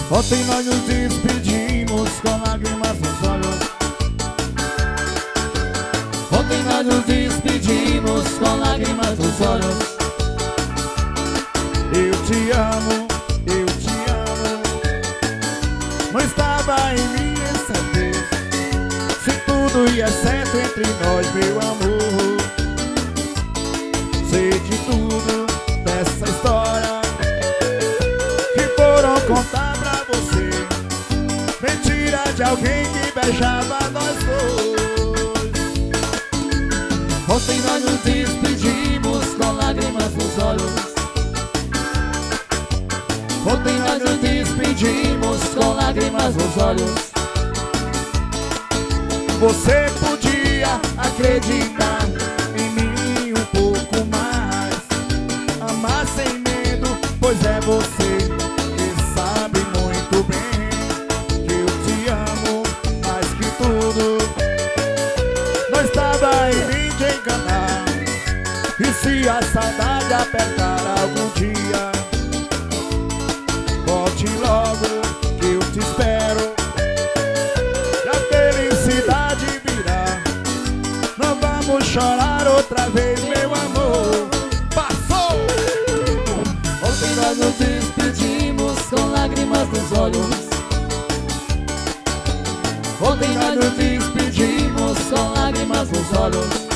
Ontem nós nos despedimos com lágrimas nos olhos. Ontem nós nos despedimos com lágrimas nos olhos. Eu te amo, eu te amo. Não estava em mim essa vez. Se tudo ia certo entre nós, meu amor. Sei de tudo dessa história que foram contar pra você. Mentira de alguém que beijava nós dois. Ontem nós nos despedimos com lágrimas nos olhos. Ontem nós nos despedimos com lágrimas nos olhos. Você podia acreditar em mim um pouco mais, amar sem medo, pois é você que sabe muito bem que eu te amo mais que tudo. Não estava em mim te enganar. E se a saudade apertar algum dia, volte logo que eu te espero. E a felicidade virá. Não vamos chorar outra vez, meu amor. Passou! Ontem nós nos despedimos com lágrimas nos olhos. Ontem nós nos despedimos com lágrimas nos olhos.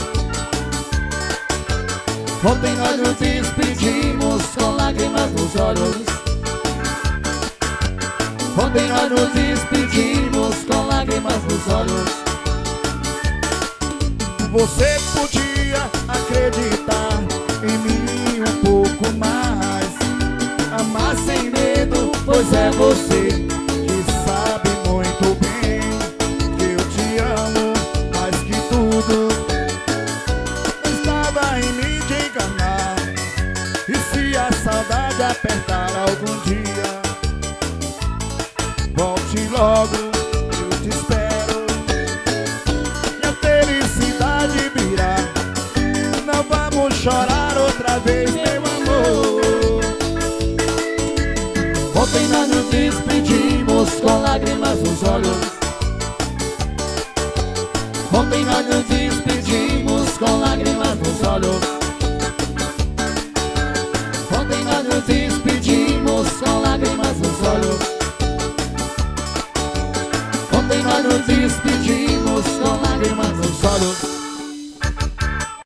Ontem nós nos despedimos com lágrimas nos olhos. Ontem nós nos despedimos com lágrimas nos olhos. Você podia acreditar em mim um pouco mais, amar sem medo, pois é você que sabe muito bem que eu te amo mais que tudo. Não estava em mim te enganar. E se a saudade apertar algum dia, volte logo, eu te espero. E a felicidade virá. Não vamos chorar outra vez, meu amor. Ontem nós nos despedimos com lágrimas nos olhos. Ontem nós nos despedimos com lágrimas nos olhos.